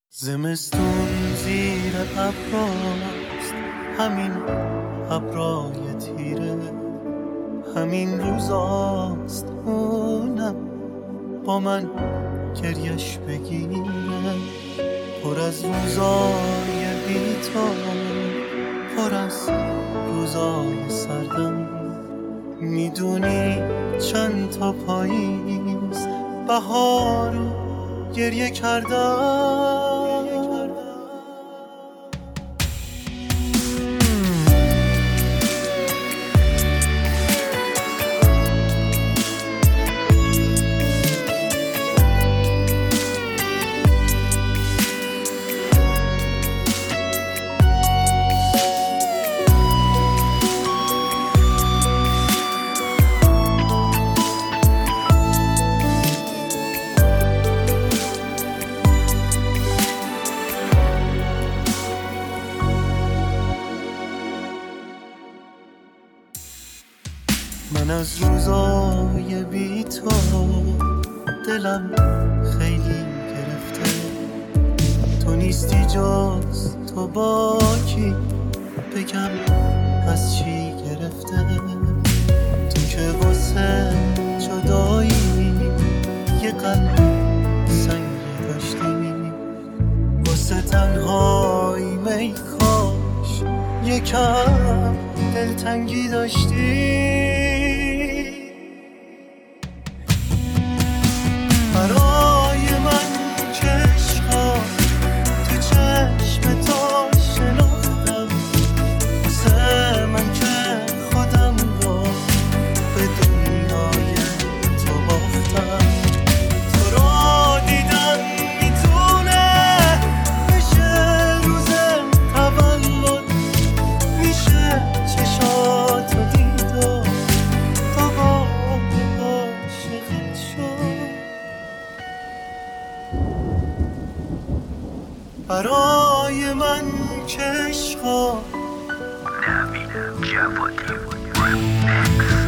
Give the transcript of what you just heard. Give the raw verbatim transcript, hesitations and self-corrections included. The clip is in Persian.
زمستون زیر ابراست، همین ابرای تیره، همین روزاست اونم با من گریش بگیره، پر از روزای بی تو، پر از روزای سردم. میدونی چند تا پاییز بهارو گریه کردم. من از روزای بی تو دلم خیلی گرفته، تو نیستی جز تو با کی بگم از چی گرفته. تو که واسه جدایی یه قلب سنگی داشتی، واسه تنهایی می کاش یکم دلتنگی داشتی. برای من که عشقا تو چشم تو شناختم، واسه من که خودم رو به دنیای تو باختم. تو رو دیدن میتونه بشه روز تولد، میشه چشاتو دید و دوباره عاشقت شد. برای من که عشقا نوید جوادی